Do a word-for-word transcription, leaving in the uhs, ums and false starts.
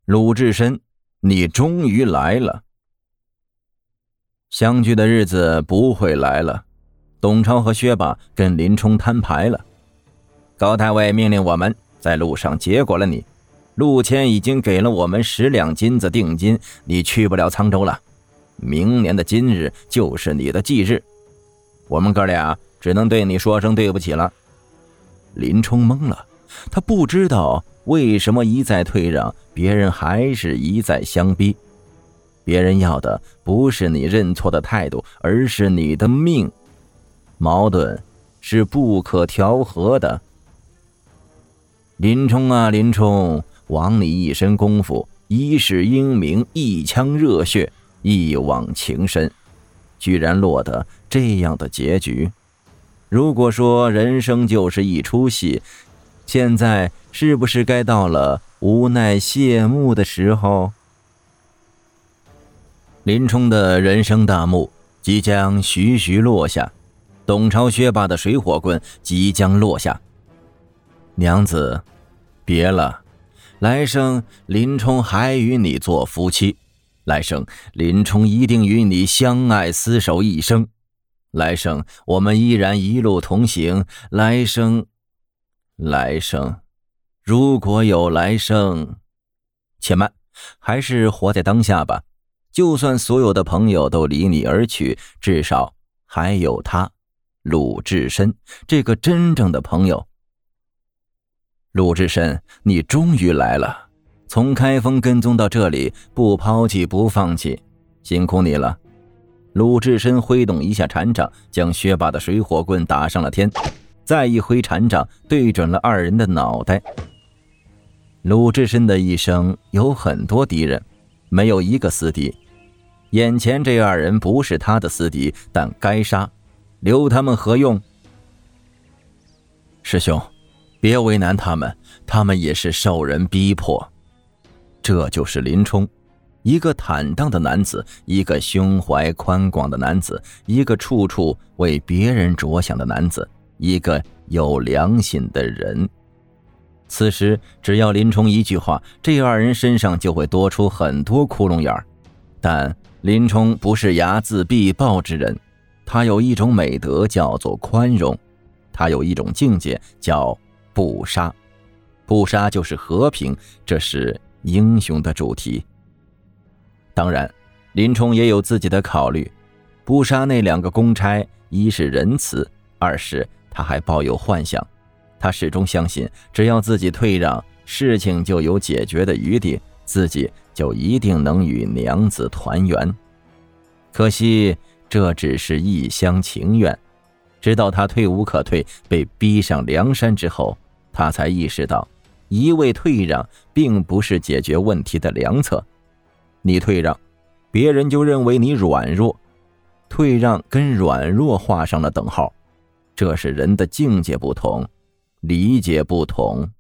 鲁智深，你终于来了。相聚的日子不会来了。董超和薛霸跟林冲摊牌了。高太尉命令我们在路上结果了你，陆谦已经给了我们十两金子定金，你去不了沧州了。明年的今日就是你的忌日，我们哥俩只能对你说声对不起了。林冲懵了，他不知道为什么一再退让，别人还是一再相逼。别人要的不是你认错的态度，而是你的命。矛盾是不可调和的。林冲啊林冲，枉你一身功夫，一世英名，一腔热血，一往情深，居然落得这样的结局。如果说人生就是一出戏，现在是不是该到了无奈谢幕的时候？林冲的人生大幕即将徐徐落下，董超薛霸的水火棍即将落下。娘子，别了，来生林冲还与你做夫妻，来生林冲一定与你相爱厮守一生，来生我们依然一路同行，来生来生如果有来生。且慢，还是活在当下吧。就算所有的朋友都离你而去，至少还有他，鲁智深，这个真正的朋友。鲁智深，你终于来了，从开封跟踪到这里，不抛弃不放弃，辛苦你了。鲁智深挥动一下禅杖，将薛霸的水火棍打上了天，再一挥禅杖，对准了二人的脑袋。鲁智深的一生有很多敌人，没有一个私敌。眼前这二人不是他的私敌，但该杀，留他们何用？师兄，别为难他们，他们也是受人逼迫。这就是林冲，一个坦荡的男子，一个胸怀宽广的男子，一个处处为别人着想的男子，一个有良心的人。此时只要林冲一句话，这二人身上就会多出很多窟窿眼儿。但林冲不是睚眦必报之人，他有一种美德叫做宽容，他有一种境界叫不杀。不杀就是和平，这是英雄的主题。当然林冲也有自己的考虑，不杀那两个公差，一是仁慈，二是他还抱有幻想。他始终相信，只要自己退让，事情就有解决的余地，自己就一定能与娘子团圆。可惜这只是一厢情愿，直到他退无可退，被逼上梁山之后，他才意识到一味退让并不是解决问题的良策。你退让，别人就认为你软弱，退让跟软弱画上了等号，这是人的境界不同，理解不同。